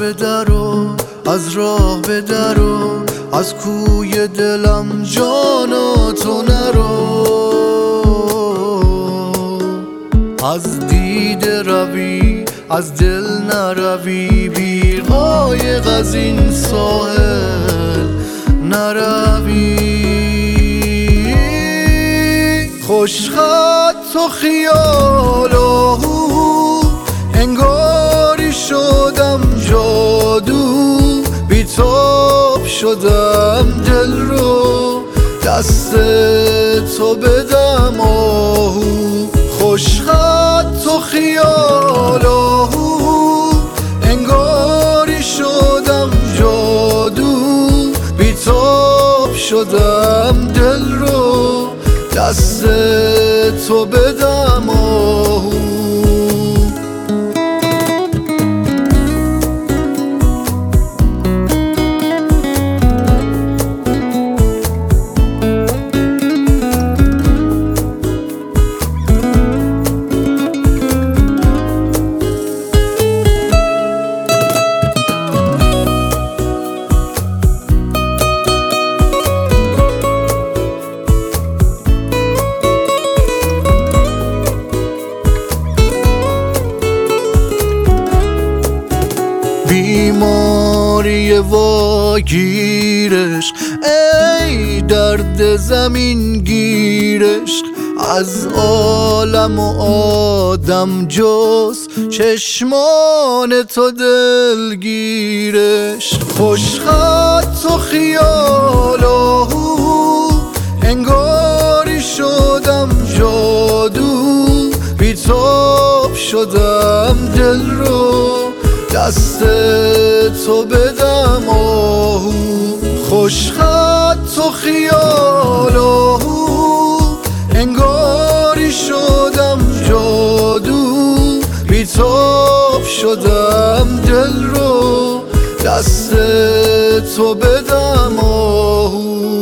بدرو، از راه بدرو، از کوی دلم جانا تو نرو. از دیده روی از دل نروی، بی قایق از این ساحل نروی. خوشخط و خیال آهو، انگاری شدم جادو، بیتاب شدم دل رو دست تو بدم آهو. خوشخط و خیال آهو، انگاری شدم جادو، بیتاب شدم دل رو دست تو بدم آهو. بیماری واگیرش، ای درد زمین گیرش، از عالم و آدم جز چشمان تو دلگیرش. خوشخط و خیال آهو، انگاری شدم جادو، بیتاب شدم دل رو دست تو بدم آهو. خوشخط و خیال آهو، انگاری شدم جادو، بیتاب شدم دل رو دست تو بدم آهو.